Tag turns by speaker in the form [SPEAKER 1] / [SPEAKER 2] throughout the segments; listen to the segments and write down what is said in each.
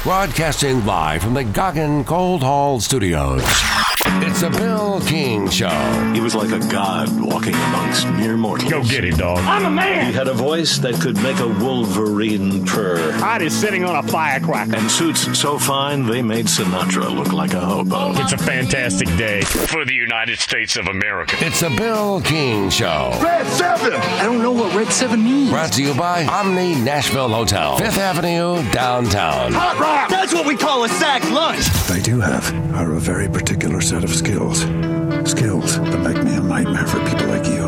[SPEAKER 1] Broadcasting live from the Goggin Cold Hall Studios. It's the Bill King Show.
[SPEAKER 2] He was like a god walking amongst mere mortals.
[SPEAKER 3] Go get it, dog.
[SPEAKER 4] I'm a man.
[SPEAKER 2] He had a voice that could make a wolverine purr.
[SPEAKER 4] Heart is sitting on a firecracker.
[SPEAKER 2] And suits so fine they made Sinatra look like a hobo.
[SPEAKER 3] It's a fantastic day for the United States of America.
[SPEAKER 1] It's the Bill King Show.
[SPEAKER 5] Red 7! I don't know what Red 7 means.
[SPEAKER 1] Brought to you by Omni Nashville Hotel, 5th Avenue, downtown.
[SPEAKER 5] Hot rock!
[SPEAKER 4] That's what we call a sack lunch.
[SPEAKER 6] What I do have are a very particular set of skills. Skills that make me a nightmare for people like you.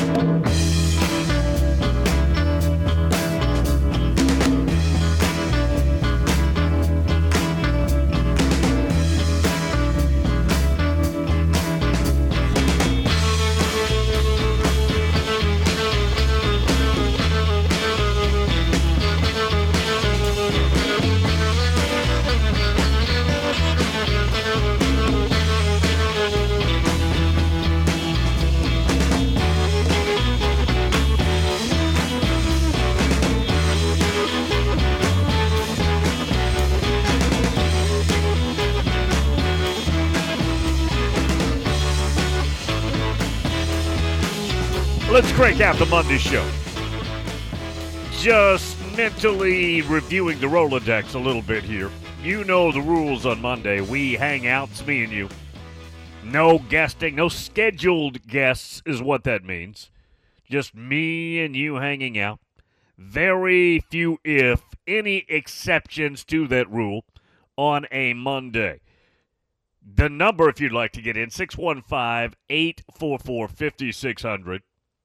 [SPEAKER 7] Let's crank out the Monday show. Just mentally reviewing the Rolodex a little bit here. You know the rules on Monday. We hang out, it's me and you. No guesting, no scheduled guests is what that means. Just me and you hanging out. Very few, if any, exceptions to that rule on a Monday. The number, if you'd like to get in, 615-844-5600.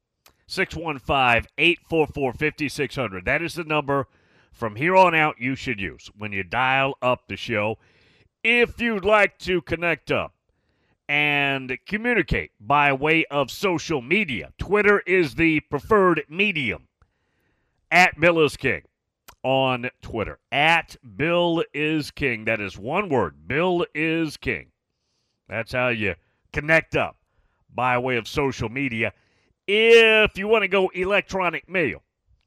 [SPEAKER 7] 615-844-5600. That is the number from here on out you should use when you dial up the show. If you'd like to connect up and communicate by way of social media, Twitter is the preferred medium. At Bill is King on Twitter. At Bill is King. That is one word. Bill is King. That's how you connect up by way of social media. If you want to go electronic mail,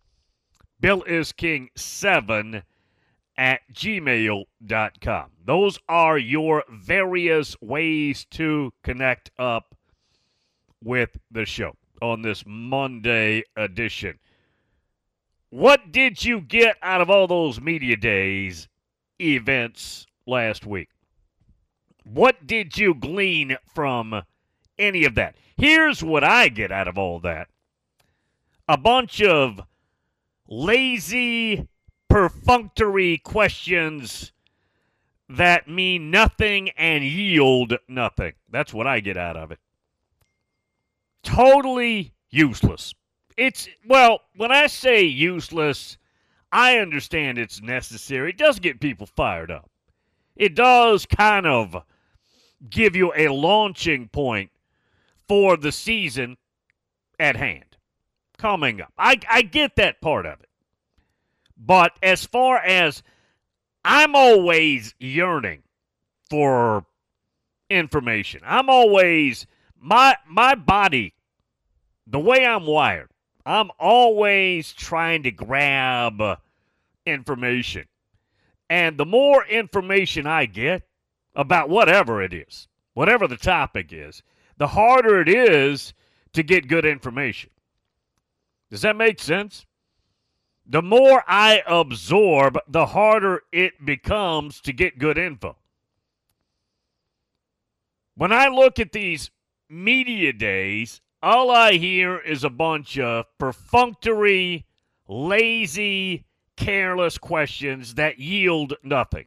[SPEAKER 7] BillIsKing7 at gmail.com. Those are your various ways to connect up with the show on this Monday edition. What did you get out of all those media days events last week? What did you glean from any of that? Here's what I get out of all that. A bunch of lazy, perfunctory questions that mean nothing and yield nothing. That's what I get out of it. Totally useless. Well, when I say useless, I understand it's necessary. It does get people fired up. It does kind of give you a launching point for the season at hand, coming up. I get that part of it. But as far as I'm always yearning for information, I'm always, my body, the way I'm wired, I'm always trying to grab information. And the more information I get about whatever it is, whatever the topic is, the harder it is to get good information. Does that make sense? The more I absorb, the harder it becomes to get good info. When I look at these media days, all I hear is a bunch of perfunctory, lazy, careless questions that yield nothing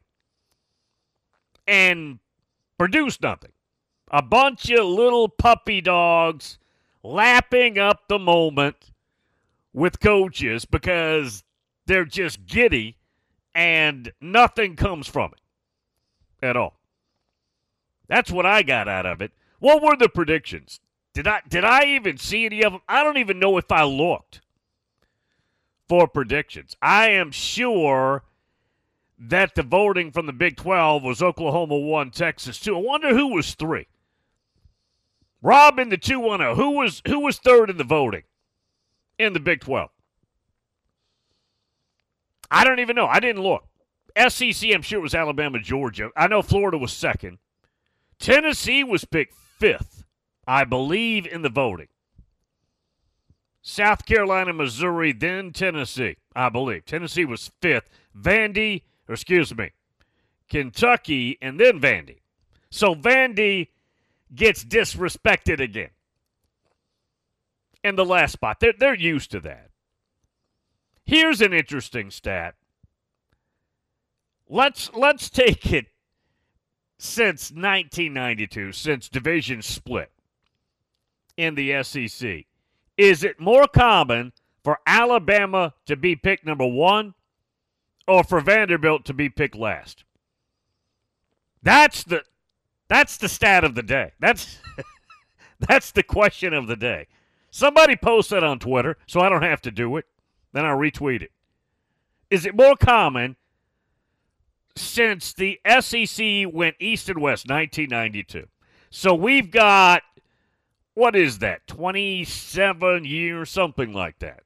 [SPEAKER 7] and produce nothing. A bunch of little puppy dogs lapping up the moment with coaches because they're just giddy and nothing comes from it at all. That's what I got out of it. What were the predictions? Did I even see any of them? I don't even know if I looked for predictions. I am sure that the voting from the Big 12 was Oklahoma 1, Texas 2. I wonder who was 3. Rob in the 210. Who was third in the voting in the Big 12? I don't even know. I didn't look. SEC, I'm sure it was Alabama, Georgia. I know Florida was second. Tennessee was picked fifth, I believe, in the voting. South Carolina, Missouri, then Tennessee, I believe. Tennessee was fifth. Kentucky, and then Vandy. So Vandy gets disrespected again in the last spot. They're used to that. Here's an interesting stat. Let's take it since 1992, since division split in the SEC. Is it more common for Alabama to be picked number one or for Vanderbilt to be picked last? That's the stat of the day. That's the question of the day. Somebody post that on Twitter so I don't have to do it. Then I'll retweet it. Is it more common since the SEC went east and west, 1992? So we've got, what is that, 27 years, something like that.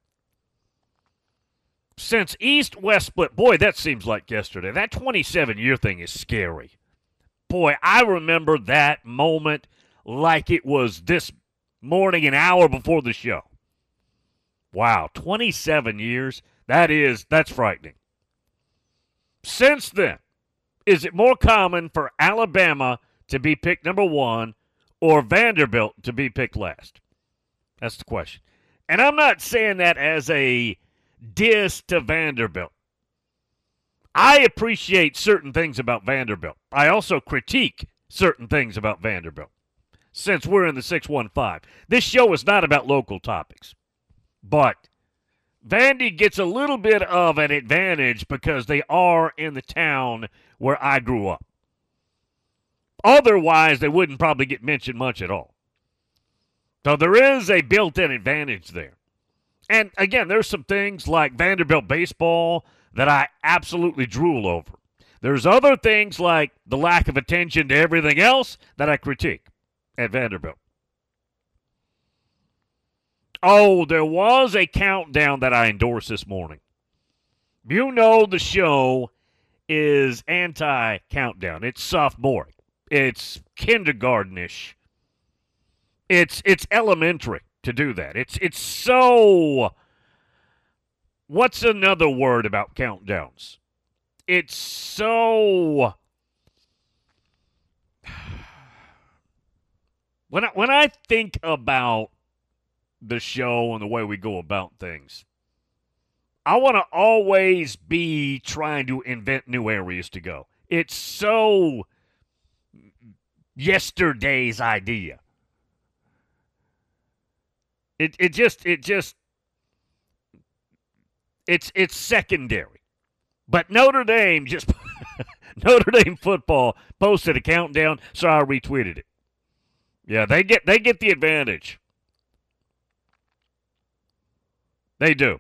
[SPEAKER 7] Since east-west split, boy, that seems like yesterday. That 27-year thing is scary. Boy, I remember that moment like it was this morning, an hour before the show. Wow, 27 years, that's frightening. Since then, is it more common for Alabama to be picked number one or Vanderbilt to be picked last? That's the question. And I'm not saying that as a diss to Vanderbilt. I appreciate certain things about Vanderbilt. I also critique certain things about Vanderbilt. Since we're in the 615, this show is not about local topics. But Vandy gets a little bit of an advantage because they are in the town where I grew up. Otherwise, they wouldn't probably get mentioned much at all. So there is a built-in advantage there. And again, there's some things like Vanderbilt baseball that I absolutely drool over. There's other things like the lack of attention to everything else that I critique at Vanderbilt. Oh, there was a countdown that I endorsed this morning. You know the show is anti-countdown. It's sophomoric. It's kindergartenish. It's elementary to do that. It's so... What's another word about countdowns? It's so... When I think about the show and the way we go about things, I want to always be trying to invent new areas to go. It's so yesterday's idea. It's secondary. But Notre Dame Notre Dame football posted a countdown, so I retweeted it. Yeah, they get the advantage. They do.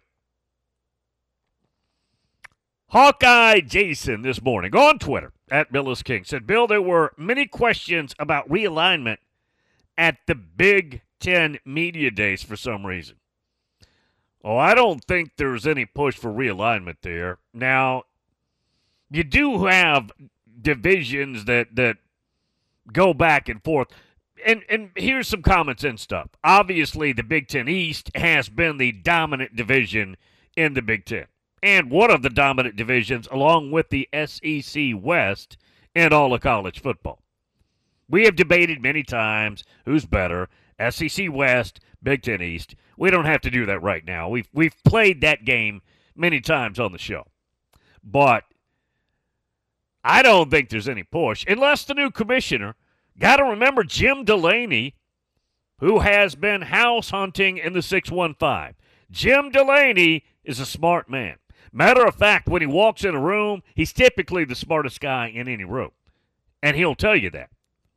[SPEAKER 7] Hawkeye Jason this morning on Twitter at Bill is King said, Bill, there were many questions about realignment at the Big Ten Media Days for some reason. Oh, I don't think there's any push for realignment there. Now, you do have divisions that go back and forth. And here's some common sense stuff. Obviously, the Big Ten East has been the dominant division in the Big Ten, and one of the dominant divisions along with the SEC West in all of college football. We have debated many times who's better, SEC West, Big Ten East. We don't have to do that right now. We've played that game many times on the show. But I don't think there's any push, unless the new commissioner. Got to remember Jim Delaney, who has been house hunting in the 615. Jim Delaney is a smart man. Matter of fact, when he walks in a room, he's typically the smartest guy in any room. And he'll tell you that.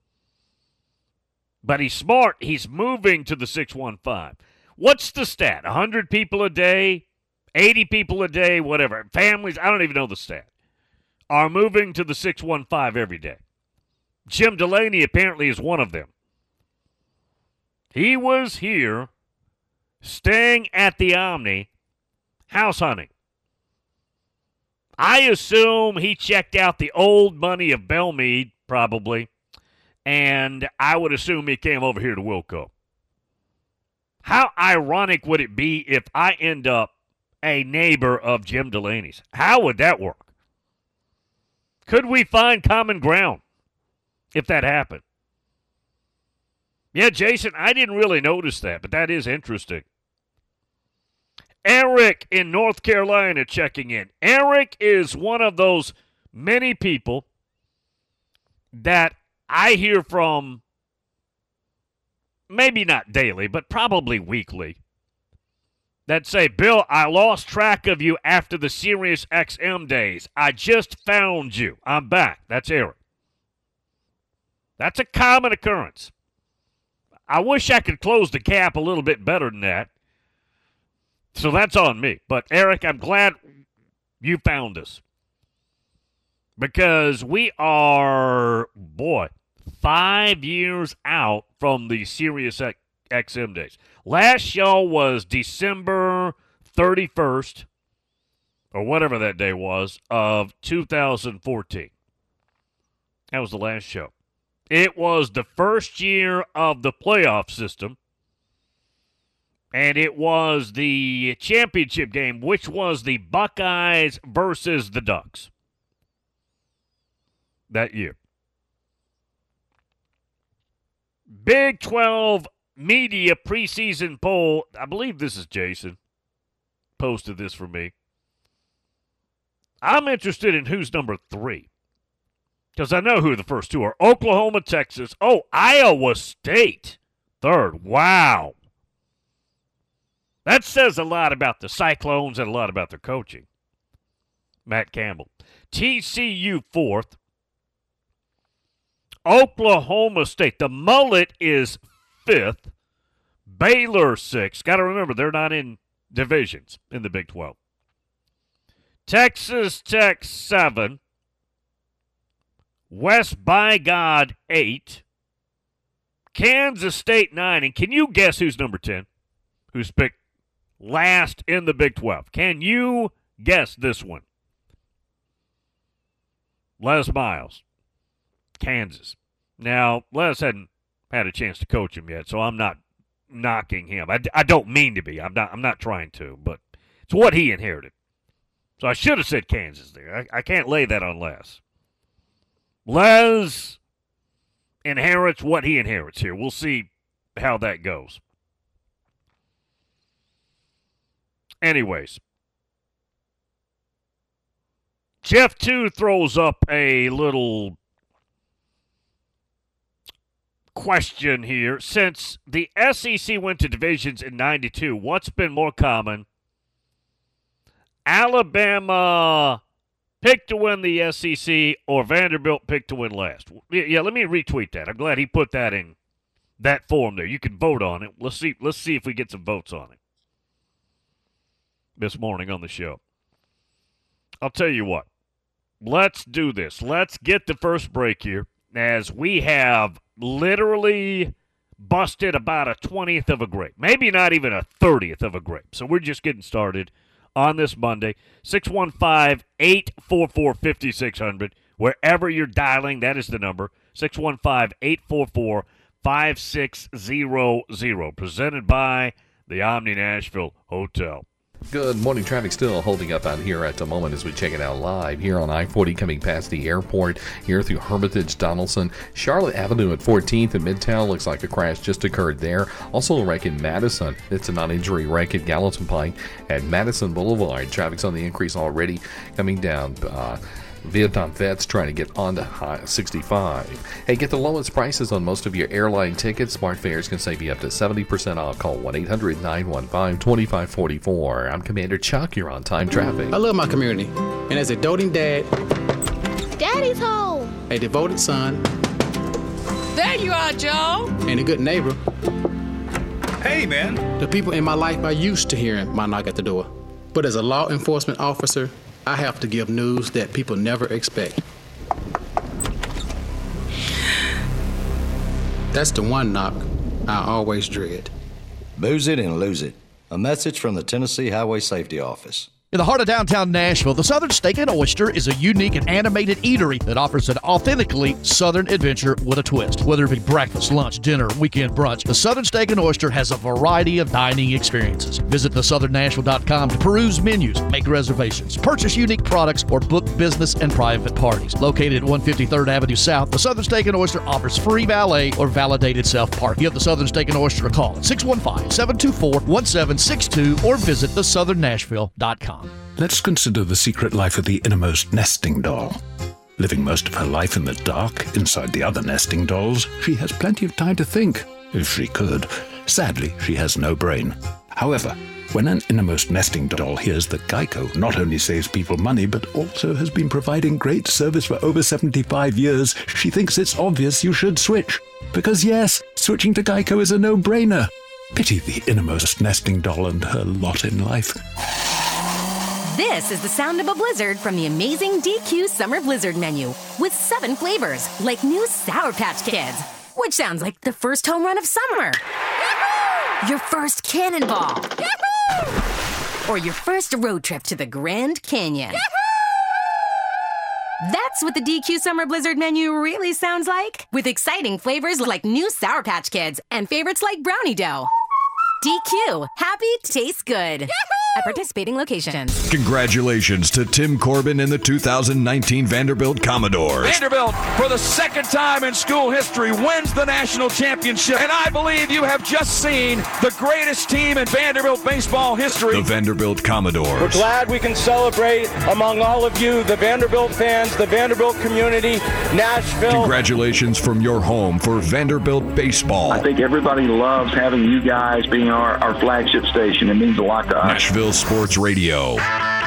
[SPEAKER 7] But he's smart. He's moving to the 615. What's the stat? 100 people a day? 80 people a day? Whatever. Families, I don't even know the stat, are moving to the 615 every day. Jim Delaney apparently is one of them. He was here staying at the Omni, house hunting. I assume he checked out the old money of Belmead, probably, and I would assume he came over here to Wilco. How ironic would it be if I end up a neighbor of Jim Delaney's? How would that work? Could we find common ground if that happened? Yeah, Jason, I didn't really notice that, but that is interesting. Eric in North Carolina checking in. Eric is one of those many people that I hear from, maybe not daily, but probably weekly, that say, Bill, I lost track of you after the Sirius XM days. I just found you. I'm back. That's Eric. That's a common occurrence. I wish I could close the gap a little bit better than that. So that's on me. But, Eric, I'm glad you found us. Because we are, 5 years out from the Sirius XM days. Last show was December 31st, or whatever that day was, of 2014. That was the last show. It was the first year of the playoff system, and it was the championship game, which was the Buckeyes versus the Ducks that year. Big 12 media preseason poll. I believe this is Jason. Posted this for me. I'm interested in who's number 3. Because I know who the first 2 are. Oklahoma, Texas. Oh, Iowa State. 3rd. Wow. That says a lot about the Cyclones and a lot about their coaching. Matt Campbell. TCU 4th. Oklahoma State. The Mullet is 5th. Baylor 6th. Got to remember, they're not in divisions in the Big 12. Texas Tech 7. West by God 8. Kansas State 9. And can you guess who's number 10? Who's picked last in the Big 12? Can you guess this one? Les Miles, Kansas. Now, Les hadn't had a chance to coach him yet, so I'm not knocking him. I don't mean to be. I'm not trying to, but it's what he inherited. So I should have said Kansas there. I can't lay that on Les. Les inherits what he inherits here. We'll see how that goes. Anyways, Jeff 2 throws up a little question here. Since the SEC went to divisions in 92, what's been more common? Alabama picked to win the SEC or Vanderbilt picked to win last? Yeah, let me retweet that. I'm glad he put that in that form there. You can vote on it. Let's see if we get some votes on it this morning on the show. I'll tell you what. Let's do this. Let's get the first break here, as we have literally busted about a 20th of a grape. Maybe not even a 30th of a grape. So we're just getting started on this Monday. 615-844-5600. Wherever you're dialing, that is the number. 615-844-5600. Presented by the Omni Nashville Hotel.
[SPEAKER 8] Good morning. Traffic still holding up out here at the moment as we check it out live here on I-40 coming past the airport here through Hermitage, Donaldson. Charlotte Avenue at 14th in Midtown. Looks like a crash just occurred there. Also a wreck in Madison. It's a non-injury wreck at Gallatin Pike at Madison Boulevard. Traffic's on the increase already coming down Vietnam Vets trying to get onto 65. Hey, get the lowest prices on most of your airline tickets. Smart Fares can save you up to 70% off. Call 1-800-915-2544. I'm Commander Chuck. You're on Time Traffic.
[SPEAKER 9] I love my community. And as a doting dad,
[SPEAKER 10] Daddy's home.
[SPEAKER 9] A devoted son,
[SPEAKER 10] There you are, Joe.
[SPEAKER 9] And a good neighbor.
[SPEAKER 11] Hey, man.
[SPEAKER 9] The people in my life are used to hearing my knock at the door. But as a law enforcement officer, I have to give news that people never expect. That's the one knock I always dread.
[SPEAKER 12] Booze it and lose it. A message from the Tennessee Highway Safety Office. In the heart of downtown Nashville, the Southern Steak and Oyster is a unique and animated eatery that offers an authentically Southern adventure with a twist. Whether it be breakfast, lunch, dinner, weekend brunch, the Southern Steak and Oyster has a variety of dining experiences. Visit thesouthernNashville.com to peruse menus, make reservations, purchase unique products, or book business and private parties. Located at 153rd Avenue South, the Southern Steak and Oyster offers free valet or validated self-parking. Give the Southern Steak and Oyster a call at 615-724-1762 or visit thesouthernNashville.com.
[SPEAKER 6] Let's consider the secret life of the innermost nesting doll. Living most of her life in the dark, inside the other nesting dolls, she has plenty of time to think, if she could. Sadly, she has no brain. However, when an innermost nesting doll hears that Geico not only saves people money, but also has been providing great service for over 75 years, she thinks it's obvious you should switch. Because yes, switching to Geico is a no-brainer. Pity the innermost nesting doll and her lot in life.
[SPEAKER 13] This is the sound of a blizzard from the amazing DQ Summer Blizzard menu with 7 flavors, like new Sour Patch Kids, which sounds like the first home run of summer. Yahoo! Your first cannonball. Yahoo! Or your first road trip to the Grand Canyon. Yahoo! That's what the DQ Summer Blizzard menu really sounds like, with exciting flavors like new Sour Patch Kids and favorites like Brownie Dough. DQ, happy tastes good. Yahoo! At participating locations.
[SPEAKER 14] Congratulations to Tim Corbin and the 2019 Vanderbilt Commodores.
[SPEAKER 15] Vanderbilt, for the second time in school history, wins the national championship. And I believe you have just seen the greatest team in Vanderbilt baseball history.
[SPEAKER 14] The Vanderbilt Commodores.
[SPEAKER 16] We're glad we can celebrate among all of you, the Vanderbilt fans, the Vanderbilt community, Nashville.
[SPEAKER 14] Congratulations from your home for Vanderbilt baseball.
[SPEAKER 17] I think everybody loves having you guys being our flagship station. It means a lot to us.
[SPEAKER 14] Nashville Sports Radio.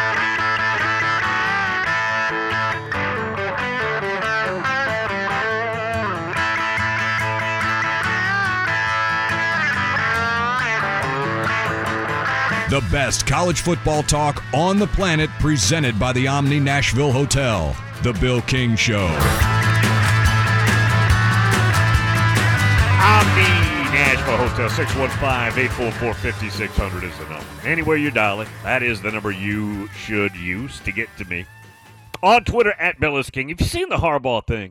[SPEAKER 14] The best college football talk on the planet, presented by the Omni Nashville Hotel. The Bill King Show.
[SPEAKER 7] Omni Nashville Hotel, 615-844-5600 is the number. Anywhere you're dialing, that is the number you should use to get to me. On Twitter, at Bill is King. Have you seen the Harbaugh thing?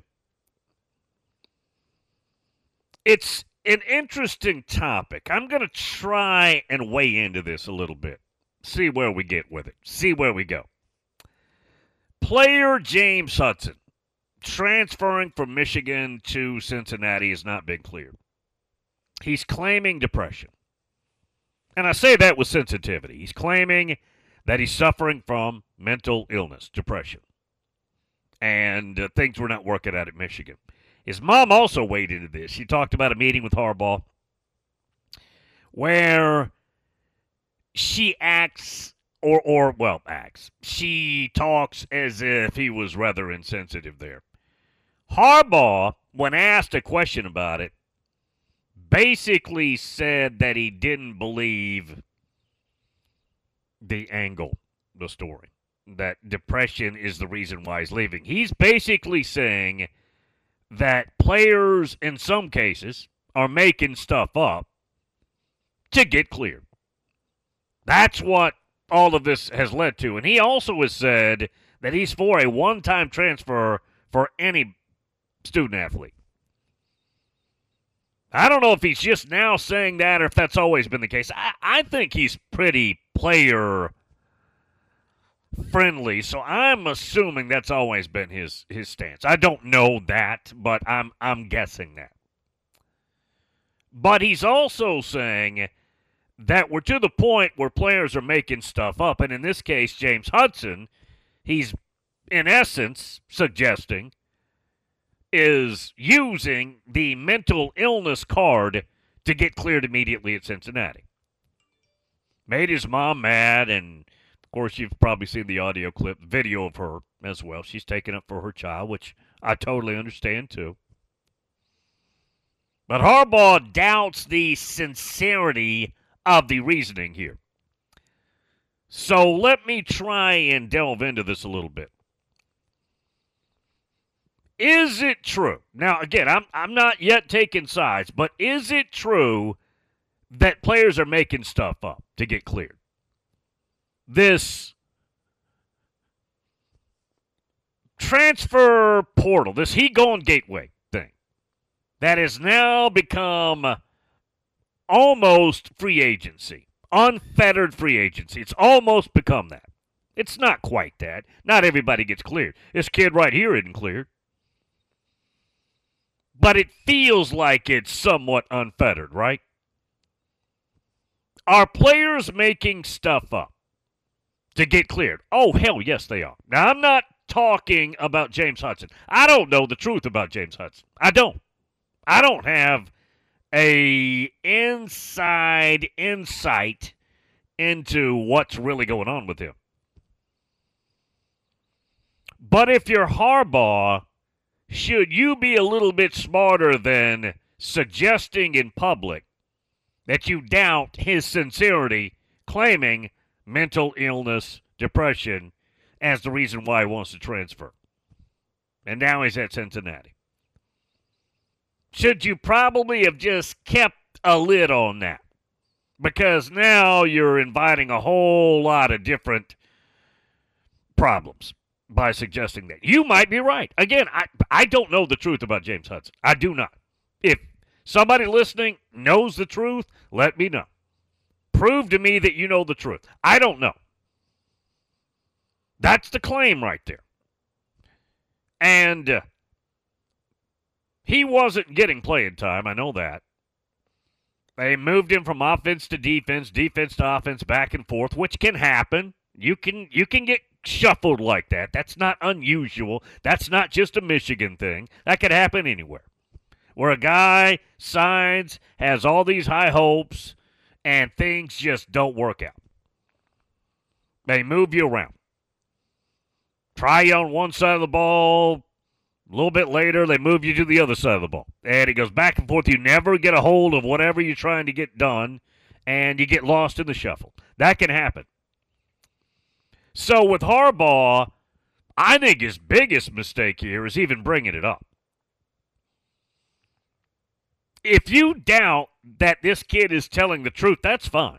[SPEAKER 7] It's an interesting topic. I'm going to try and weigh into this a little bit. See where we get with it. See where we go. Player James Hudson transferring from Michigan to Cincinnati has not been cleared. He's claiming depression. And I say that with sensitivity. He's claiming that he's suffering from mental illness, depression. And things were not working out at Michigan. His mom also weighed into this. She talked about a meeting with Harbaugh where she she talks as if he was rather insensitive there. Harbaugh, when asked a question about it, basically said that he didn't believe the angle, the story, that depression is the reason why he's leaving. He's basically saying that players, in some cases, are making stuff up to get cleared. That's what all of this has led to. And he also has said that he's for a one-time transfer for any student-athlete. I don't know if he's just now saying that or if that's always been the case. I think he's pretty player-friendly, so I'm assuming that's always been his stance. I don't know that, but I'm guessing that. But he's also saying that we're to the point where players are making stuff up, and in this case, James Hudson, he's in essence suggesting is using the mental illness card to get cleared immediately at Cincinnati. Made his mom mad, and of course you've probably seen the audio clip, video of her as well. She's taking up for her child, which I totally understand too. But Harbaugh doubts the sincerity of the reasoning here. So let me try and delve into this a little bit. Is it true? Now, again, I'm not yet taking sides, but is it true that players are making stuff up to get cleared? This transfer portal, this He Gone Gateway thing, that has now become almost free agency, unfettered free agency. It's almost become that. It's not quite that. Not everybody gets cleared. This kid right here isn't cleared. But it feels like it's somewhat unfettered, right? Are players making stuff up to get cleared? Oh, hell yes, they are. Now, I'm not talking about James Hudson. I don't know the truth about James Hudson. I don't have a inside insight into what's really going on with him. But if you're Harbaugh, should you be a little bit smarter than suggesting in public that you doubt his sincerity, claiming mental illness, depression, as the reason why he wants to transfer? And now he's at Cincinnati. Should you probably have just kept a lid on that? Because now you're inviting a whole lot of different problems by suggesting that. You might be right. Again, I don't know the truth about James Hudson. I do not. If somebody listening knows the truth, let me know. Prove to me that you know the truth. I don't know. That's the claim right there. And he wasn't getting playing time. I know that. They moved him from offense to defense to offense, back and forth, which can happen. You can get shuffled like that. That's not unusual. That's not just a Michigan thing. That could happen anywhere. Where a guy signs, has all these high hopes, and things just don't work out. They move you around. Try you on one side of the ball. A little bit later, they move you to the other side of the ball. And it goes back and forth. You never get a hold of whatever you're trying to get done, and you get lost in the shuffle. That can happen. So with Harbaugh, I think his biggest mistake here is even bringing it up. If you doubt that this kid is telling the truth, that's fine.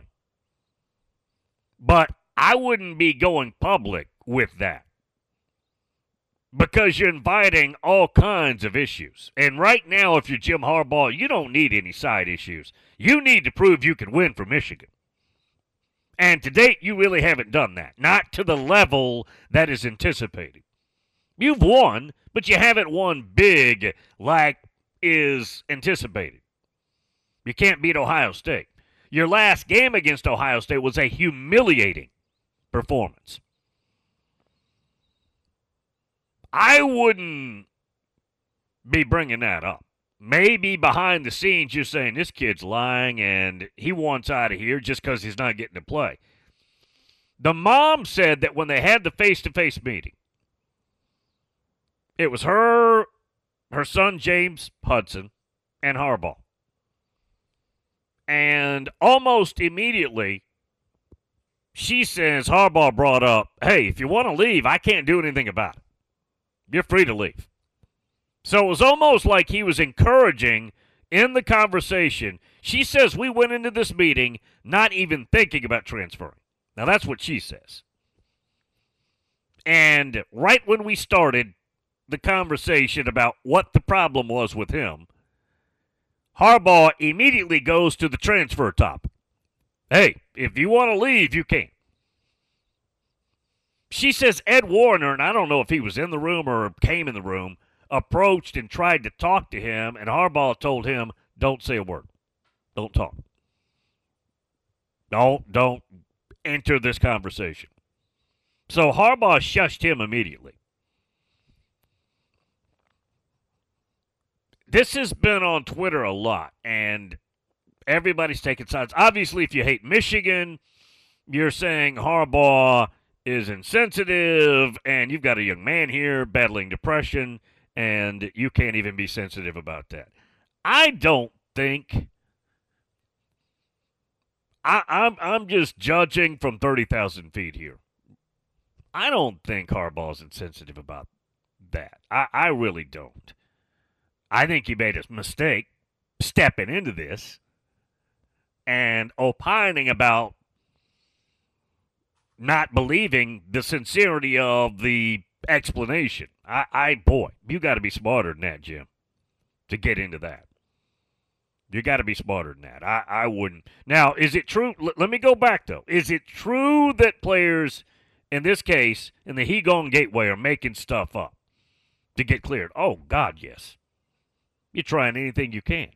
[SPEAKER 7] But I wouldn't be going public with that. Because you're inviting all kinds of issues. And right now, if you're Jim Harbaugh, you don't need any side issues. You need to prove you can win for Michigan. And to date, you really haven't done that. Not to the level that is anticipated. You've won, but you haven't won big like is anticipated. You can't beat Ohio State. Your last game against Ohio State was a humiliating performance. I wouldn't be bringing that up. Maybe behind the scenes you're saying this kid's lying and he wants out of here just because he's not getting to play. The mom said that when they had the face-to-face meeting, it was her son James Hudson, and Harbaugh. And almost immediately, she says Harbaugh brought up, hey, if you want to leave, I can't do anything about it. You're free to leave. So it was almost like he was encouraging in the conversation. She says we went into this meeting not even thinking about transferring. Now, that's what she says. And right when we started the conversation about what the problem was with him, Harbaugh immediately goes to the transfer topic. Hey, if you want to leave, you can. She says Ed Warner, and I don't know if he was in the room or came in the room, approached and tried to talk to him, and Harbaugh told him, don't say a word. Don't talk. Don't enter this conversation. So Harbaugh shushed him immediately. This has been on Twitter a lot, and everybody's taking sides. Obviously, if you hate Michigan, you're saying Harbaugh is insensitive, and you've got a young man here battling depression, and you can't even be sensitive about that. I don't think I'm just judging from 30,000 feet here. I don't think Harbaugh's insensitive about that. I really don't. I think he made a mistake stepping into this and opining about not believing the sincerity of the explanation. Boy, you got to be smarter than that, Jim, to get into that. You got to be smarter than that. I wouldn't. Now, is it true? Let me go back, though. Is it true that players, in this case, in the He-Gong Gateway, are making stuff up to get cleared? Oh, God, yes. You're trying anything you can.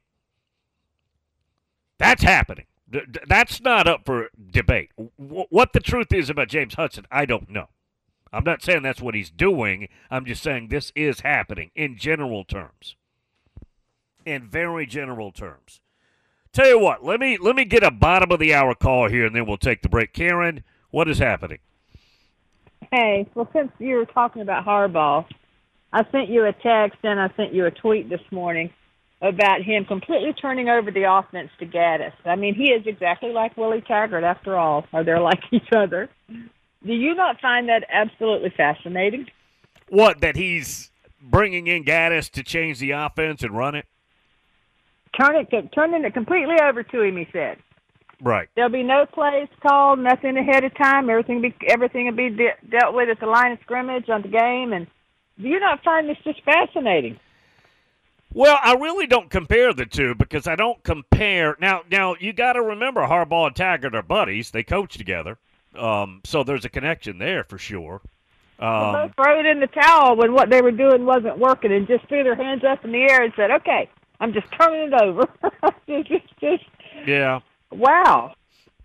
[SPEAKER 7] That's happening. That's not up for debate. What the truth is about James Hudson, I don't know. I'm not saying that's what he's doing. I'm just saying this is happening in general terms. In very general terms. Tell you what, let me get a bottom of the hour call here, and then we'll take the break. Karen, what is happening?
[SPEAKER 18] Hey, well, since you were talking about Harbaugh, I sent you a text and I sent you a tweet this morning about him completely turning over the offense to Gaddis. I mean, he is exactly like Willie Taggart, after all, or they're like each other. Do you not find that absolutely fascinating?
[SPEAKER 7] What, that he's bringing in Gaddis to change the offense and run it?
[SPEAKER 18] Turning it completely over to him, he said.
[SPEAKER 7] Right.
[SPEAKER 18] There'll be no plays called, nothing ahead of time. Everything will be dealt with at the line of scrimmage on the game. And do you not find this just fascinating?
[SPEAKER 7] Well, I really don't compare the two because I don't compare. Now you got to remember Harbaugh and Taggart are buddies. They coach together. So there's a connection there for sure.
[SPEAKER 18] They both threw it in the towel when what they were doing wasn't working and just threw their hands up in the air and said, okay, I'm just turning it over. just,
[SPEAKER 7] yeah.
[SPEAKER 18] Wow.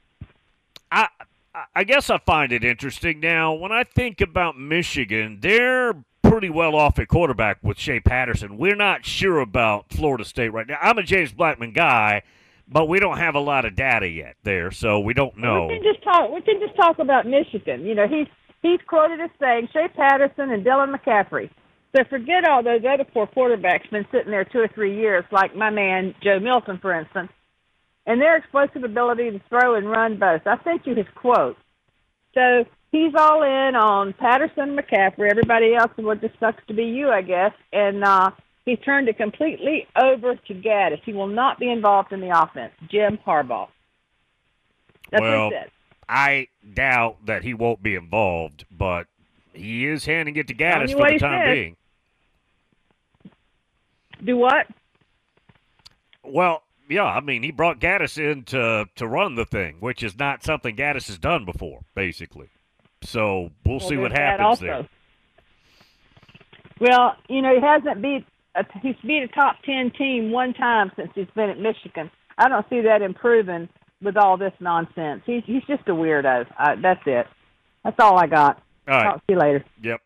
[SPEAKER 7] I guess I find it interesting. Now, when I think about Michigan, they're pretty well off at quarterback with Shea Patterson. We're not sure about Florida State right now. I'm a James Blackman guy, but we don't have a lot of data yet there, so we don't know.
[SPEAKER 18] We can just talk about Michigan. You know, he's quoted as saying Shea Patterson and Dylan McCaffrey. So forget all those other poor quarterbacks been sitting there 2 or 3 years, like my man Joe Milton, for instance, and their explosive ability to throw and run both. I sent you his quote. So he's all in on Patterson, McCaffrey. Everybody else just sucks to be you, I guess. And he turned it completely over to Gaddis. He will not be involved in the offense. Jim Harbaugh. That's what he said.
[SPEAKER 7] I doubt that he won't be involved, but he is handing it to Gaddis for the time being.
[SPEAKER 18] Do what?
[SPEAKER 7] Well, yeah, I mean, he brought Gaddis in to run the thing, which is not something Gaddis has done before, basically. So we'll see what happens there.
[SPEAKER 18] Well, you know, he's beat a top 10 team one time since he's been at Michigan. I don't see that improving with all this nonsense. He's just a weirdo. That's it. That's all I got.
[SPEAKER 7] All right.
[SPEAKER 18] Talk to you later.
[SPEAKER 7] Yep.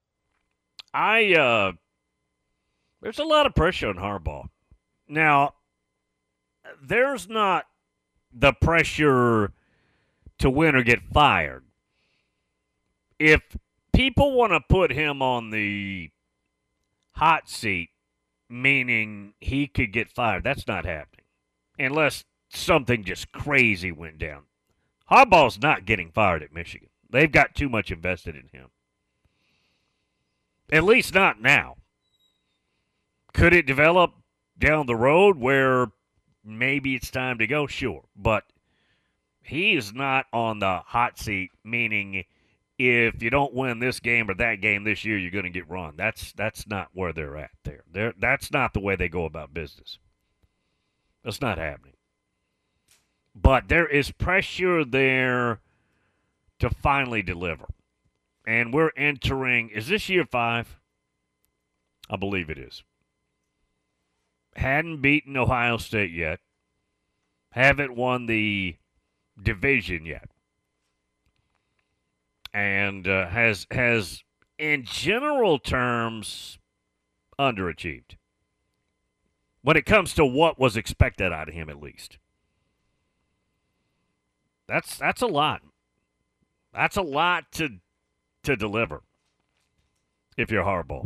[SPEAKER 7] There's a lot of pressure on Harbaugh. Now, there's not the pressure to win or get fired. If people want to put him on the hot seat, meaning he could get fired, that's not happening. Unless something just crazy went down. Harbaugh's not getting fired at Michigan. They've got too much invested in him. At least not now. Could it develop down the road where maybe it's time to go? Sure. But he is not on the hot seat, meaning if you don't win this game or that game this year, you're going to get run. That's not where they're at there. That's not the way they go about business. That's not happening. But there is pressure there to finally deliver. And we're entering, is this year 5? I believe it is. Hadn't beaten Ohio State yet. Haven't won the division yet. And has in general terms, underachieved. When it comes to what was expected out of him, at least. That's a lot. That's a lot to deliver if you're Harbaugh.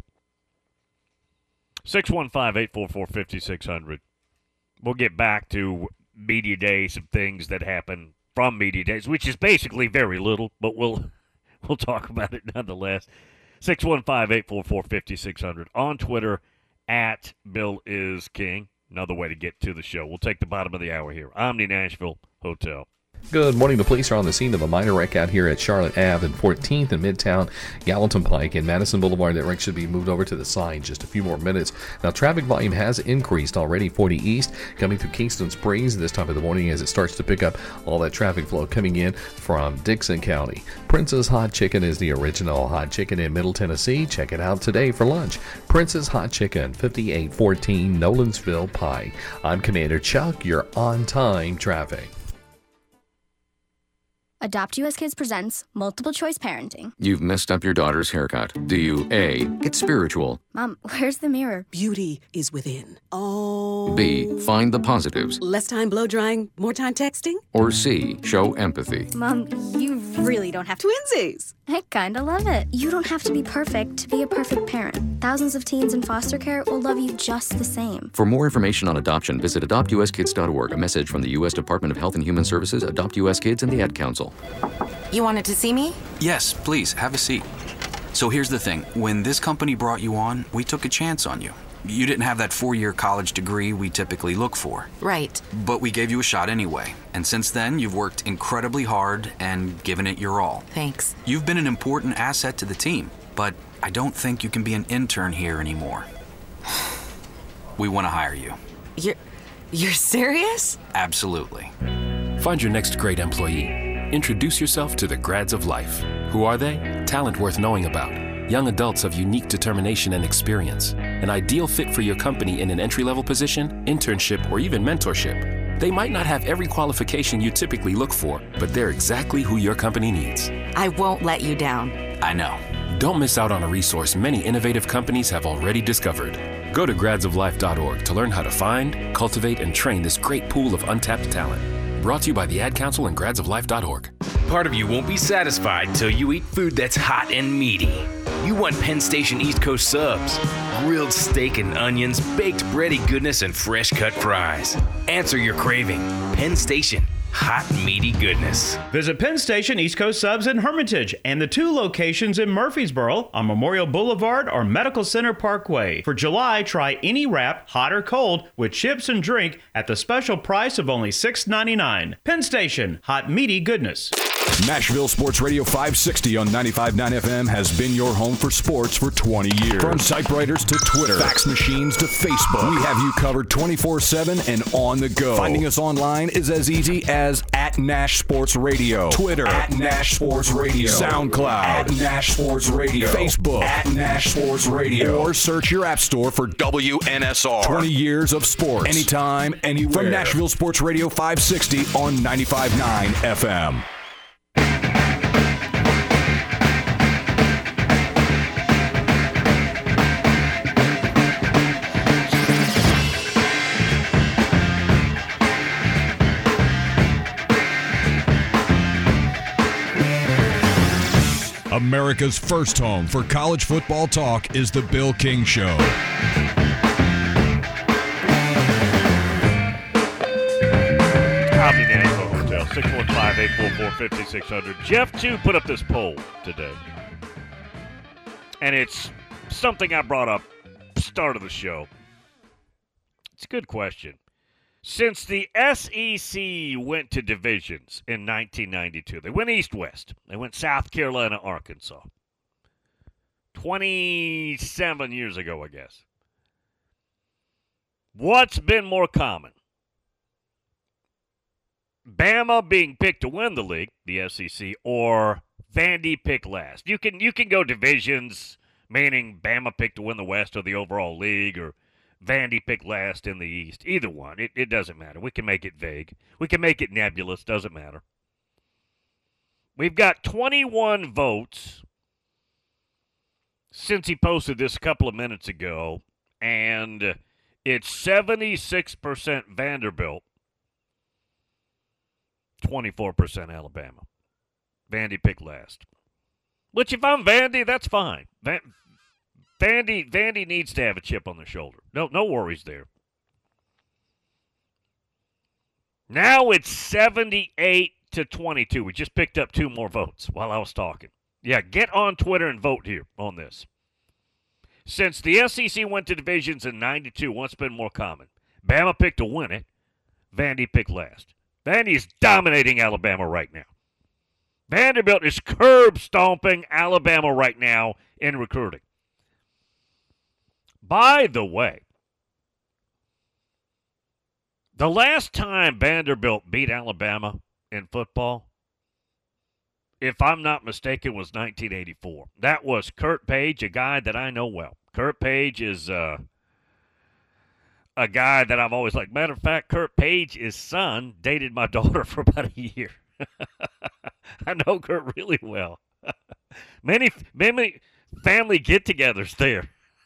[SPEAKER 7] 615-844-5600. We'll get back to media days and things that happen from media days, which is basically very little, but we'll talk about it nonetheless. 615-844-5600. On Twitter, at BillIsKing. Another way to get to the show. We'll take the bottom of the hour here. Omni Nashville Hotel.
[SPEAKER 8] Good morning. The police are on the scene of a minor wreck out here at Charlotte Ave and 14th and Midtown, Gallatin Pike, and Madison Boulevard. That wreck should be moved over to the side just a few more minutes. Now, traffic volume has increased already. 40 East coming through Kingston Springs this time of the morning as it starts to pick up all that traffic flow coming in from Dixon County. Prince's Hot Chicken is the original hot chicken in Middle Tennessee. Check it out today for lunch. Prince's Hot Chicken, 5814 Nolensville Pike. I'm Commander Chuck. You're on time traffic.
[SPEAKER 19] Adopt US Kids presents Multiple Choice Parenting.
[SPEAKER 20] You've messed up your daughter's haircut. Do you A, get spiritual?
[SPEAKER 19] Mom, where's the mirror?
[SPEAKER 21] Beauty is within. Oh.
[SPEAKER 20] B, find the positives?
[SPEAKER 21] Less time blow drying, more time texting?
[SPEAKER 20] Or C, show empathy?
[SPEAKER 19] Mom, you really don't have to.
[SPEAKER 21] Twinsies!
[SPEAKER 19] I kinda love it. You don't have to be perfect to be a perfect parent. Thousands of teens in foster care will love you just the same.
[SPEAKER 20] For more information on adoption, visit adoptuskids.org. A message from the U.S. Department of Health and Human Services, Adopt U.S. Kids, and the Ad Council.
[SPEAKER 22] You wanted to see me?
[SPEAKER 23] Yes, please, have a seat. So here's the thing. When this company brought you on, we took a chance on you. You didn't have that 4-year college degree we typically look for.
[SPEAKER 22] Right.
[SPEAKER 23] But we gave you a shot anyway. And since then, you've worked incredibly hard and given it your all.
[SPEAKER 22] Thanks.
[SPEAKER 23] You've been an important asset to the team, but I don't think you can be an intern here anymore. We want to hire you.
[SPEAKER 22] You're serious?
[SPEAKER 23] Absolutely.
[SPEAKER 24] Find your next great employee. Introduce yourself to the Grads of Life. Who are they? Talent worth knowing about. Young adults of unique determination and experience. An ideal fit for your company in an entry-level position, internship, or even mentorship. They might not have every qualification you typically look for, but they're exactly who your company needs.
[SPEAKER 22] I won't let you down.
[SPEAKER 23] I know.
[SPEAKER 24] Don't miss out on a resource many innovative companies have already discovered. Go to gradsoflife.org to learn how to find, cultivate, and train this great pool of untapped talent. Brought to you by the Ad Council and gradsoflife.org.
[SPEAKER 25] Part of you won't be satisfied till you eat food that's hot and meaty. You want Penn Station East Coast subs. Grilled steak and onions, baked bready goodness, and fresh cut fries. Answer your craving. Penn Station. Hot, meaty goodness.
[SPEAKER 11] Visit Penn Station East Coast Subs in Hermitage and the 2 locations in Murfreesboro on Memorial Boulevard or Medical Center Parkway. For July, try any wrap, hot or cold, with chips and drink at the special price of only $6.99. Penn Station, hot, meaty goodness.
[SPEAKER 14] Nashville Sports Radio 560 on 95.9 FM has been your home for sports for 20 years. From typewriters to Twitter, fax machines to Facebook, we have you covered 24/7 and on the go. Finding us online is as easy as @Nash Sports Radio, Twitter @Nash Sports Radio, SoundCloud @Nash Sports Radio, Facebook @Nash Sports Radio, or search your app store for WNSR. 20 years of sports, anytime, anywhere. From Nashville Sports Radio 560 on 95.9 FM. America's first home for college football talk is The Bill King Show.
[SPEAKER 7] Omni Nashville Hotel, 615-844-5600. Jeff, too, put up this poll today. And it's something I brought up start of the show. It's a good question. Since the SEC went to divisions in 1992, they went east-west. They went South Carolina, Arkansas. 27 years ago, I guess. What's been more common? Bama being picked to win the league, the SEC, or Vandy picked last? You can go divisions, meaning Bama picked to win the West or the overall league, or Vandy picked last in the East. Either one. It doesn't matter. We can make it vague. We can make it nebulous. Doesn't matter. We've got 21 votes since he posted this a couple of minutes ago, and it's 76% Vanderbilt, 24% Alabama. Vandy picked last. Which, if I'm Vandy, that's fine. Vandy needs to have a chip on their shoulder. No worries there. Now it's 78-22. We just picked up 2 more votes while I was talking. Yeah, get on Twitter and vote here on this. Since the SEC went to divisions in 92, what's been more common? Bama picked to win it. Vandy picked last. Vandy's dominating Alabama right now. Vanderbilt is curb stomping Alabama right now in recruiting. By the way, the last time Vanderbilt beat Alabama in football, if I'm not mistaken, was 1984. That was Kurt Page, a guy that I know well. Kurt Page is a guy that I've always liked. Matter of fact, Kurt Page's son dated my daughter for about a year. I know Kurt really well. Many family get-togethers there.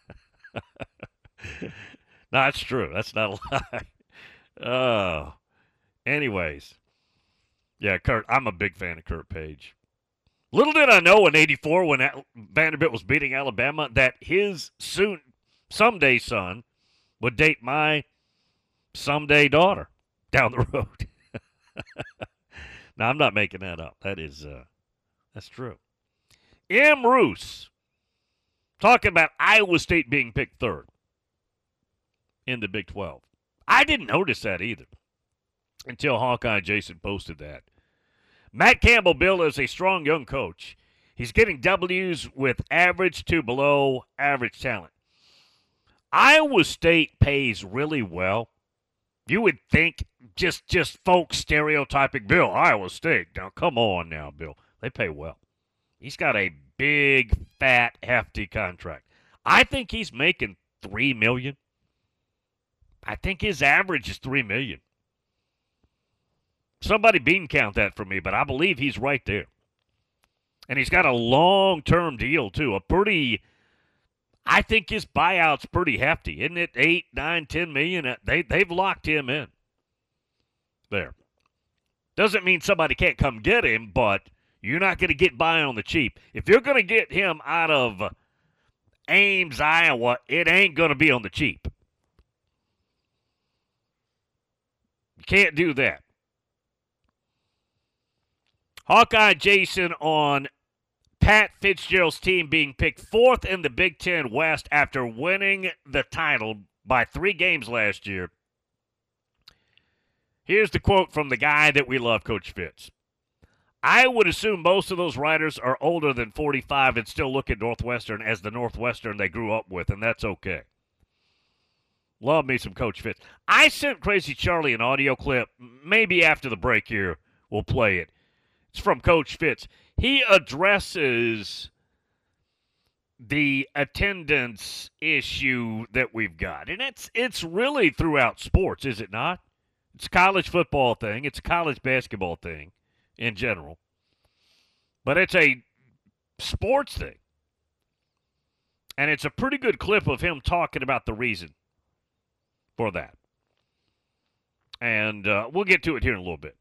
[SPEAKER 7] No, that's true. That's not a lie. Oh. Anyways. Yeah, Kurt, I'm a big fan of Kurt Page. Little did I know in 84 when Vanderbilt was beating Alabama that his someday son would date my someday daughter down the road. Now, I'm not making that up. That's true. M. Roos talking about Iowa State being picked third in the Big 12. I didn't notice that either until Hawkeye Jason posted that. Matt Campbell Bill is a strong young coach. He's getting W's with average to below average talent. Iowa State pays really well. You would think just folks stereotyping Bill, Iowa State. Now, come on now, Bill. They pay well. He's got a big, fat, hefty contract. I think he's making $3 million. I think his average is $3 million. Somebody bean count that for me, but I believe he's right there. And he's got a long-term deal, too. I think his buyout's pretty hefty. Isn't it 8, 9, 10 million? They've locked him in. There. Doesn't mean somebody can't come get him, but you're not going to get by on the cheap. If you're going to get him out of Ames, Iowa, it ain't going to be on the cheap. You can't do that. Hawkeye Jason on Pat Fitzgerald's team being picked fourth in the Big Ten West after winning the title by 3 games last year. Here's the quote from the guy that we love, Coach Fitz. I would assume most of those writers are older than 45 and still look at Northwestern as the Northwestern they grew up with, and that's okay. Love me some Coach Fitz. I sent Crazy Charlie an audio clip. Maybe after the break here, we'll play it. It's from Coach Fitz. He addresses the attendance issue that we've got. And it's really throughout sports, is it not? It's a college football thing. It's a college basketball thing in general. But it's a sports thing. And it's a pretty good clip of him talking about the reason for that. And we'll get to it here in a little bit.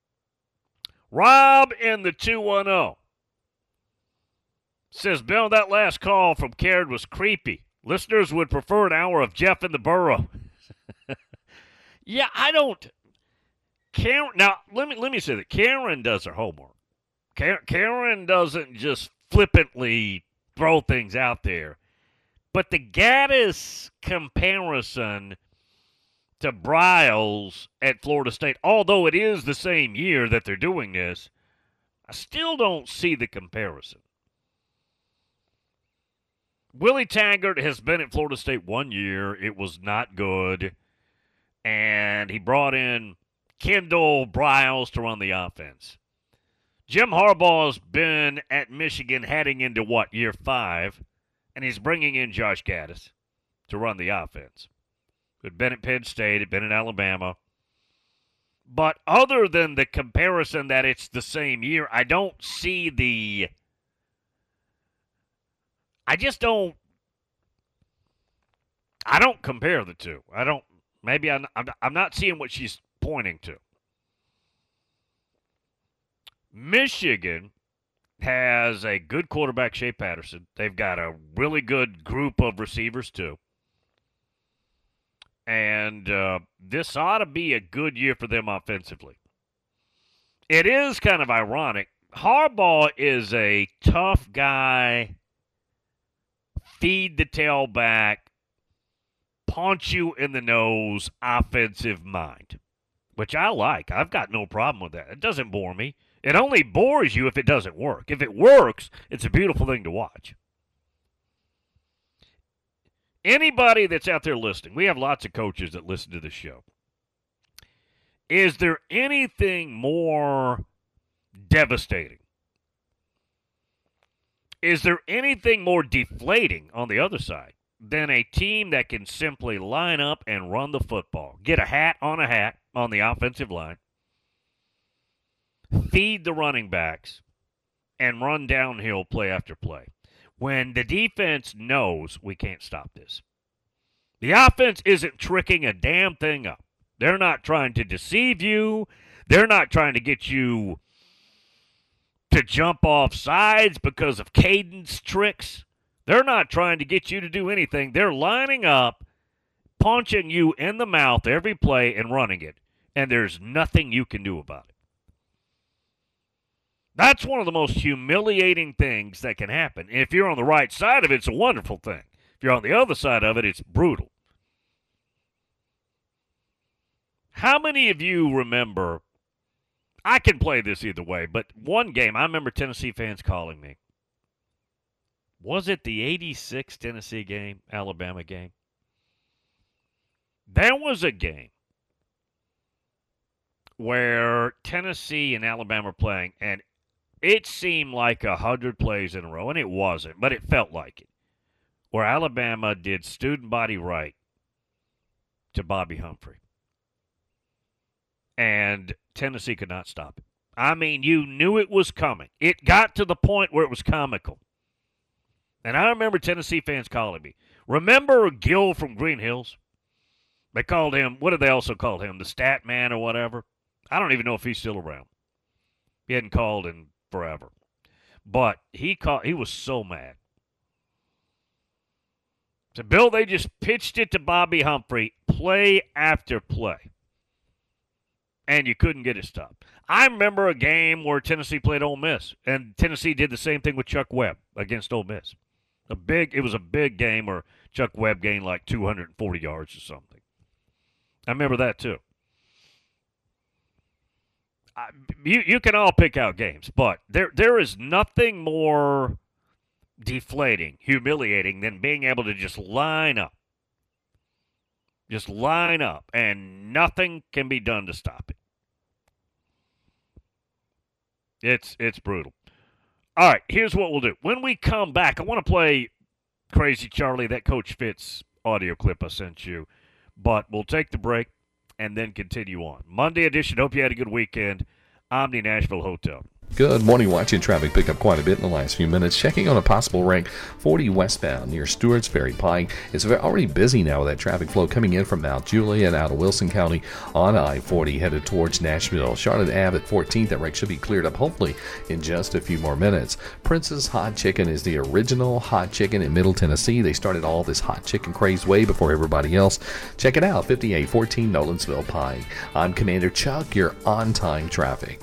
[SPEAKER 7] Rob in the 210 says, Bill, that last call from Karen was creepy. Listeners would prefer an hour of Jeff in the Burrow. Yeah, I don't. Karen, now, let me say that Karen does her homework. Karen doesn't just flippantly throw things out there. But the Gaddis comparison to Briles at Florida State, although it is the same year that they're doing this, I still don't see the comparison. Willie Taggart has been at Florida State 1 year. It was not good. And he brought in Kendall Briles to run the offense. Jim Harbaugh's been at Michigan heading into, year 5? And he's bringing in Josh Gaddis to run the offense. Had been at Penn State, had been in Alabama. But other than the comparison that it's the same year, I don't see the... I don't compare the two. Maybe I'm not seeing what she's pointing to. Michigan has a good quarterback, Shea Patterson. They've got a really good group of receivers, too. And this ought to be a good year for them offensively. It is kind of ironic. Harbaugh is a tough guy, feed the tailback, punch you in the nose offensive mind. which I like. I've got no problem with that. It doesn't bore me. It only bores you if it doesn't work. If it works, it's a beautiful thing to watch. Anybody that's out there listening, we have lots of coaches that listen to the show. Is there anything more devastating? Is there anything more deflating on the other side than a team that can simply line up and run the football, get a hat on the offensive line, feed the running backs, and run downhill play after play? When the defense knows we can't stop this. The offense isn't tricking a damn thing up. They're not trying to deceive you. They're not trying to get you to jump off sides because of cadence tricks. They're not trying to get you to do anything. They're lining up, punching you in the mouth every play and running it. And there's nothing you can do about it. That's one of the most humiliating things that can happen. If you're on the right side of it, it's a wonderful thing. If you're on the other side of it, it's brutal. How many of you remember, I can play this either way, but one game, I remember Tennessee fans calling me. Was it the 86 Tennessee game, Alabama game? There was a game where Tennessee and Alabama were playing, and it seemed like 100 plays in a row, and it wasn't, but it felt like it, where Alabama did student body right to Bobby Humphrey. And Tennessee could not stop it. I mean, you knew it was coming. It got to the point where it was comical. And I remember Tennessee fans calling me. Remember Gill from Green Hills? They called him, what did they also call him? The Stat Man or whatever? I don't even know if he's still around. He hadn't called in forever. But he was so mad. So, Bill, they just pitched it to Bobby Humphrey play after play. And you couldn't get it stopped. I remember a game where Tennessee played Ole Miss, and Tennessee did the same thing with Chuck Webb against Ole Miss. It was a big game where Chuck Webb gained like 240 yards or something. I remember that too. You can all pick out games, but there is nothing more deflating, humiliating than being able to just line up. Just line up, and nothing can be done to stop it. It's brutal. All right, here's what we'll do. When we come back, I want to play Crazy Charlie, that Coach Fitz audio clip I sent you. But we'll take the break and then continue on. Monday edition. Hope you had a good weekend. Omni Nashville Hotel.
[SPEAKER 8] Good morning. Watching traffic pick up quite a bit in the last few minutes. Checking on a possible wreck 40 westbound near Stewart's Ferry Pike. It's already busy now with that traffic flow coming in from Mount Juliet out of Wilson County on I-40 headed towards Nashville. Charlotte Ave at 14th. That wreck should be cleared up hopefully in just a few more minutes. Prince's Hot Chicken is the original hot chicken in Middle Tennessee. They started all this hot chicken craze way before everybody else. Check it out. 5814 Nolensville Pike. I'm Commander Chuck. Your on-time traffic.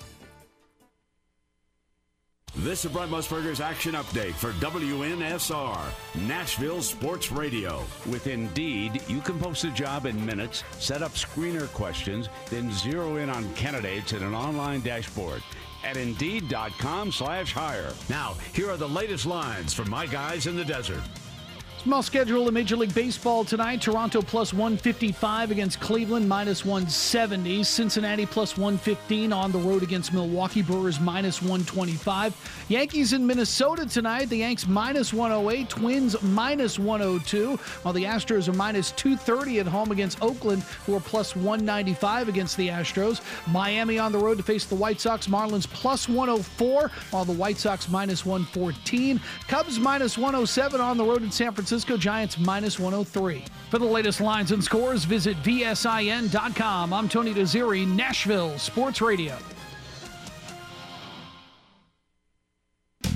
[SPEAKER 1] This is Brent Musburger's Action Update for WNSR, Nashville Sports Radio. With Indeed, you can post a job in minutes, set up screener questions, then zero in on candidates in an online dashboard at Indeed.com/hire. Now, here are the latest lines from my guys in the desert.
[SPEAKER 2] Small schedule in Major League Baseball tonight. Toronto plus 155 against Cleveland, minus 170. Cincinnati plus 115 on the road against Milwaukee. Brewers minus 125. Yankees in Minnesota tonight. The Yanks minus 108. Twins minus 102. While the Astros are minus 230 at home against Oakland, who are plus 195 against the Astros. Miami on the road to face the White Sox. Marlins plus 104, while the White Sox minus 114. Cubs minus 107 on the road in San Francisco. Giants minus 103. For the latest lines and scores, visit VSIN.com. I'm Tony Desiri, Nashville Sports Radio.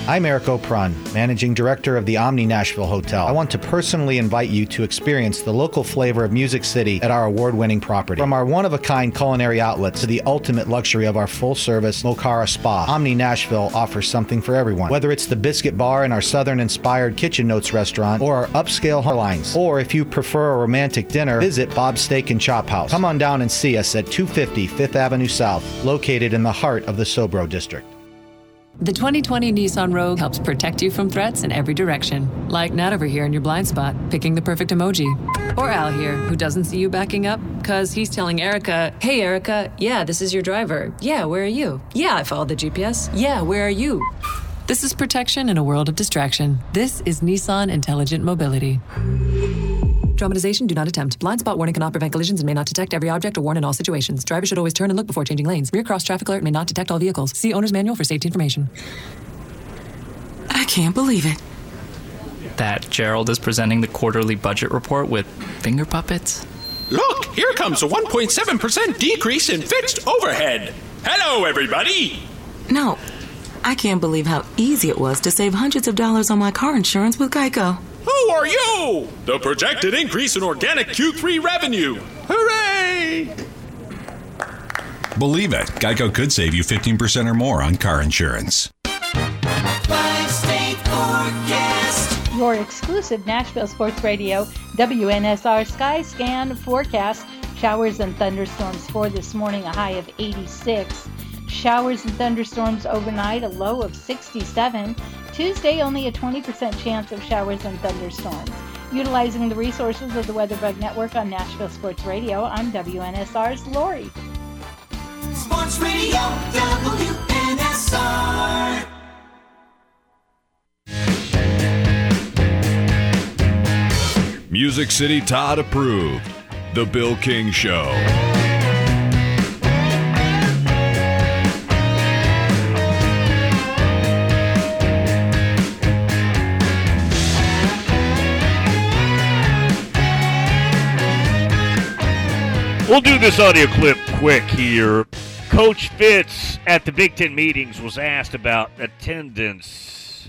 [SPEAKER 3] I'm Eric Oprun, Managing Director of the Omni Nashville Hotel. I want to personally invite you to experience the local flavor of Music City at our award-winning property. From our one-of-a-kind culinary outlets to the ultimate luxury of our full-service Mocara Spa, Omni Nashville offers something for everyone. Whether it's the Biscuit Bar in our Southern-inspired Kitchen Notes restaurant or our upscale Lines, or if you prefer a romantic dinner, visit Bob's Steak and Chop House. Come on down and see us at 250 5th Avenue South, located in the heart of the Sobro District.
[SPEAKER 4] The 2020 Nissan Rogue helps protect you from threats in every direction. Like Nat over here in your blind spot, picking the perfect emoji. Or Al here, who doesn't see you backing up because he's telling Erica, "Hey Erica, yeah, this is your driver. Yeah, where are you? Yeah, I followed the GPS. Yeah, where are you?" This is protection in a world of distraction. This is Nissan Intelligent Mobility. Dramatization, do not attempt. Blind spot warning cannot prevent collisions and may not detect every object or warn in all situations. Drivers should always turn and look before changing lanes. Rear cross traffic alert may not detect all vehicles. See owner's manual for safety information.
[SPEAKER 22] I can't believe it.
[SPEAKER 5] That Gerald is presenting the quarterly budget report with finger puppets?
[SPEAKER 9] Look, here comes a 1.7% decrease in fixed overhead. Hello, everybody.
[SPEAKER 22] No, I can't believe how easy it was to save hundreds of dollars on my car insurance with Geico.
[SPEAKER 9] Who are you? The projected increase in organic Q3 revenue. Hooray!
[SPEAKER 10] Believe it, Geico could save you 15% or more on car insurance.
[SPEAKER 26] Five-state forecast. Your exclusive Nashville Sports Radio, WNSR Skyscan forecast. Showers and thunderstorms for this morning, a high of 86. Showers and thunderstorms overnight, a low of 67. Tuesday, only a 20% chance of showers and thunderstorms. Utilizing the resources of the WeatherBug Network on Nashville Sports Radio, I'm WNSR's Lori. Sports Radio, WNSR.
[SPEAKER 14] Music City Todd approved. The Bill King Show.
[SPEAKER 7] We'll do this audio clip quick here. Coach Fitz at the Big Ten meetings was asked about attendance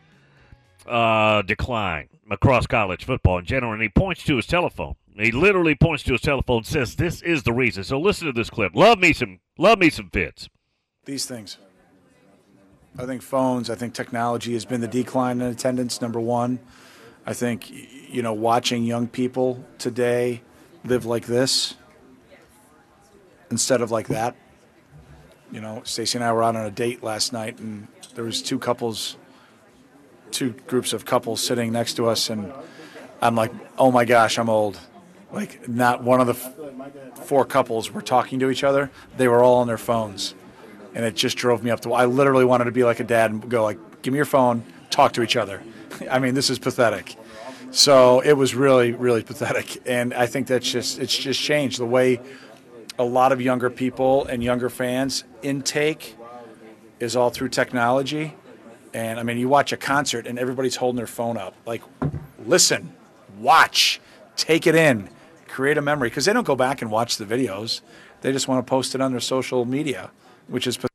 [SPEAKER 7] decline across college football in general, and he points to his telephone. He literally points to his telephone and says, "This is the reason." So listen to this clip. Love me some Fitz.
[SPEAKER 27] These things. I think phones, I think technology has been the decline in attendance, number one. I think, watching young people today live like this instead of like that. Stacey and I were out on a date last night, and there was two groups of couples sitting next to us, and I'm like, oh my gosh, I'm old. Like, not one of the four couples were talking to each other. They were all on their phones, and it just drove me up to. I literally wanted to be like a dad and go like, give me your phone, talk to each other. I mean, this is pathetic. So it was really, really pathetic, and I think it's just changed the way a lot of younger people and younger fans intake is all through technology. And I mean, you watch a concert and everybody's holding their phone up. Like, listen, watch, take it in, create a memory. Because they don't go back and watch the videos. They just want to post it on their social media, which is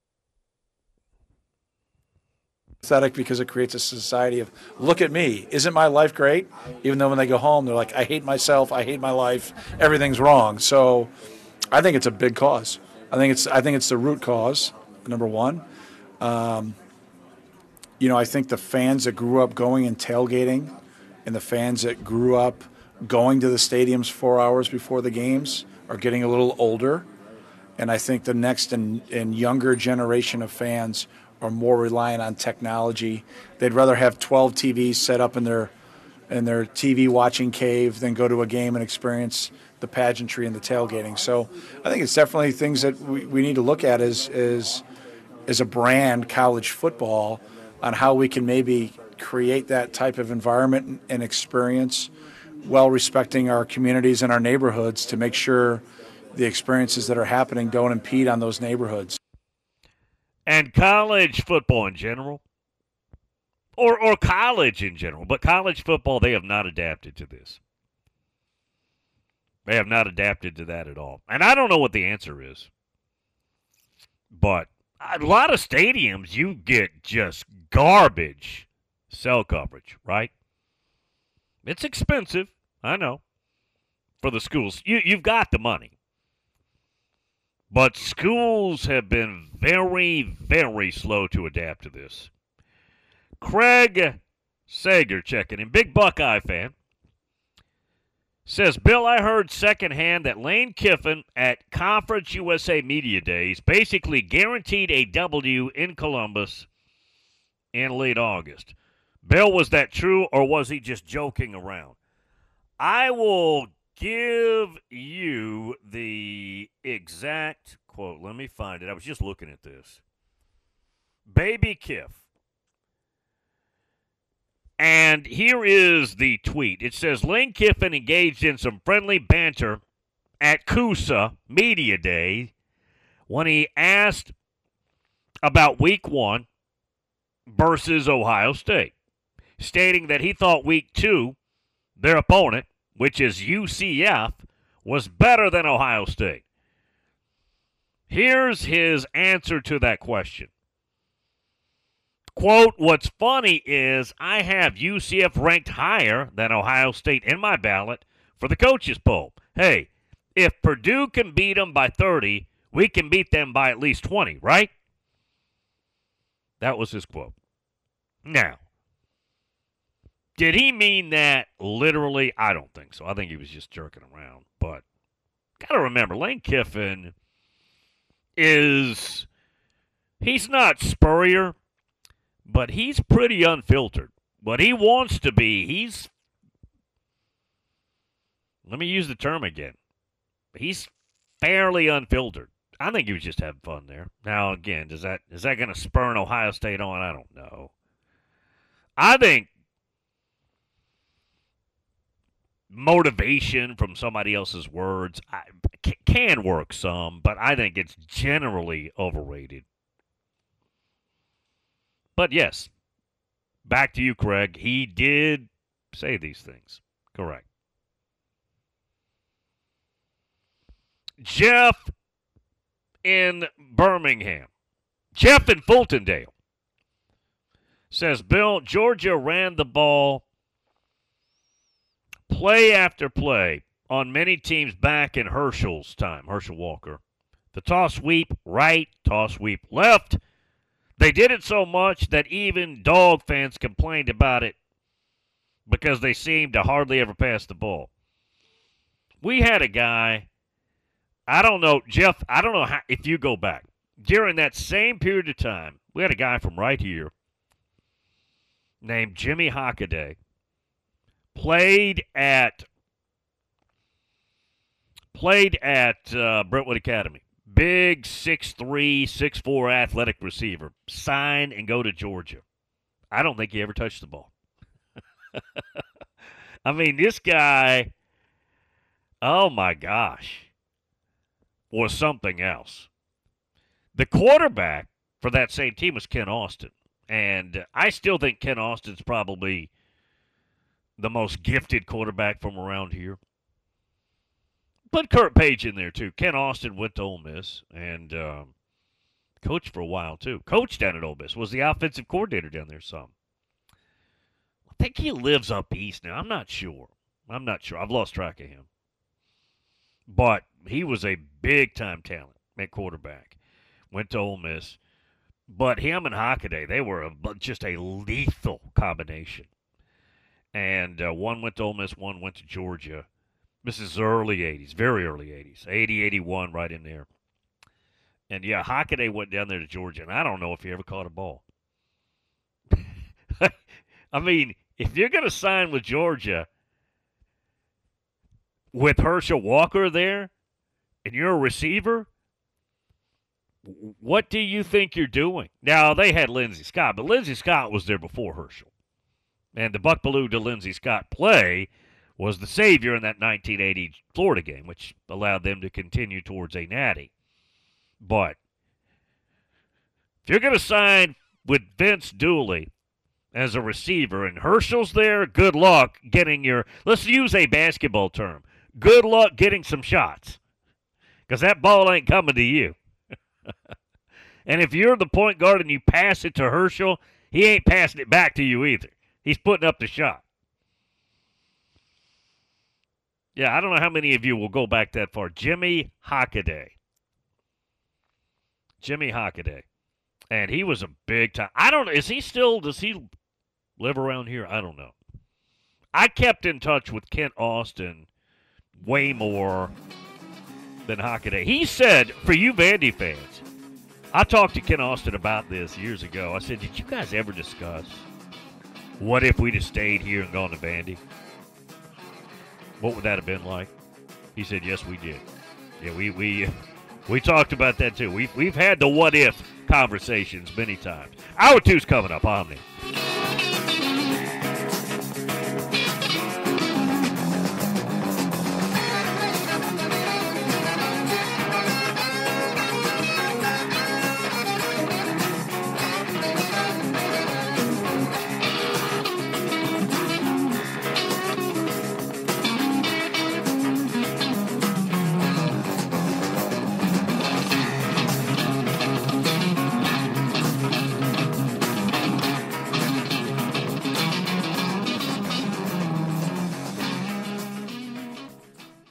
[SPEAKER 27] pathetic because it creates a society of, look at me, isn't my life great? Even though when they go home, they're like, I hate myself, I hate my life, everything's wrong. So I think it's a big cause. I think it's the root cause, number one. I think the fans that grew up going and tailgating and the fans that grew up going to the stadiums 4 hours before the games are getting a little older. And I think the next and younger generation of fans are more reliant on technology. They'd rather have 12 TVs set up in their TV watching cave than go to a game and experience the pageantry and the tailgating. So I think it's definitely things that we need to look at as a brand, college football, on how we can maybe create that type of environment and experience while respecting our communities and our neighborhoods to make sure the experiences that are happening don't impede on those neighborhoods.
[SPEAKER 7] And college football in general, or college in general, but college football, they have not adapted to this. They have not adapted to that at all. And I don't know what the answer is, but a lot of stadiums, you get just garbage cell coverage, right? It's expensive, I know, for the schools. You've got the money. But schools have been very, very slow to adapt to this. Craig Sager checking in, big Buckeye fan, says, Bill, I heard secondhand that Lane Kiffin at Conference USA Media Days basically guaranteed a W in Columbus in late August. Bill, was that true, or was he just joking around? I will give you the exact quote. Let me find it. I was just looking at this. Baby Kiff. And here is the tweet. It says, Lane Kiffin engaged in some friendly banter at CUSA Media Day when he asked about Week 1 versus Ohio State, stating that he thought Week 2, their opponent, which is UCF, was better than Ohio State. Here's his answer to that question. Quote, what's funny is I have UCF ranked higher than Ohio State in my ballot for the coaches poll. Hey, if Purdue can beat them by 30, we can beat them by at least 20, right? That was his quote. Now, did he mean that literally? I don't think so. I think he was just jerking around. But got to remember, Lane Kiffin he's not Spurrier, but he's pretty unfiltered. What he wants to be, let me use the term again. He's fairly unfiltered. I think he was just having fun there. Now, again, is that going to spur an Ohio State on? I don't know. I think motivation from somebody else's words can work some, but I think it's generally overrated. But yes, back to you, Craig. He did say these things. Correct. Jeff in Birmingham. Jeff in Fultondale says, Bill, Georgia ran the ball play after play on many teams back in Herschel's time, Herschel Walker. The toss sweep right, toss sweep left. They did it so much that even Dog fans complained about it because they seemed to hardly ever pass the ball. We had a guy, I don't know, Jeff, I don't know how, if you go back. During that same period of time, we had a guy from right here named Jimmy Hockaday. Played at Brentwood Academy. Big 6'3", 6'4" athletic receiver. Sign and go to Georgia. I don't think he ever touched the ball. I mean, this guy, oh my gosh, was something else. The quarterback for that same team was Ken Austin. And I still think Ken Austin's probably the most gifted quarterback from around here. Put Kurt Page in there, too. Ken Austin went to Ole Miss and coached for a while, too. Coached down at Ole Miss. Was the offensive coordinator down there some. I think he lives up east now. I'm not sure. I've lost track of him. But he was a big-time talent at quarterback. Went to Ole Miss. But him and Hockaday, they were just a lethal combination. And one went to Ole Miss, one went to Georgia. This is early 80s, very early 80s. 80, 81, right in there. And, yeah, Hockaday went down there to Georgia, and I don't know if he ever caught a ball. I mean, if you're going to sign with Georgia with Herschel Walker there, and you're a receiver, what do you think you're doing? Now, they had Lindsey Scott, but Lindsey Scott was there before Herschel. And the Buck Belue to Lindsey Scott play was the savior in that 1980 Florida game, which allowed them to continue towards a natty. But if you're going to sign with Vince Dooley as a receiver and Herschel's there, good luck getting let's use a basketball term, good luck getting some shots because that ball ain't coming to you. And if you're the point guard and you pass it to Herschel, he ain't passing it back to you either. He's putting up the shot. Yeah, I don't know how many of you will go back that far. Jimmy Hockaday. And he was a big time. I don't know. Does he live around here? I don't know. I kept in touch with Kent Austin way more than Hockaday. He said, for you Vandy fans, I talked to Kent Austin about this years ago. I said, did you guys ever discuss what if we'd have stayed here and gone to Vandy? What would that have been like? He said, yes, we did. Yeah, we talked about that too. We've had the what if conversations many times. Hour 2's coming up. Omni.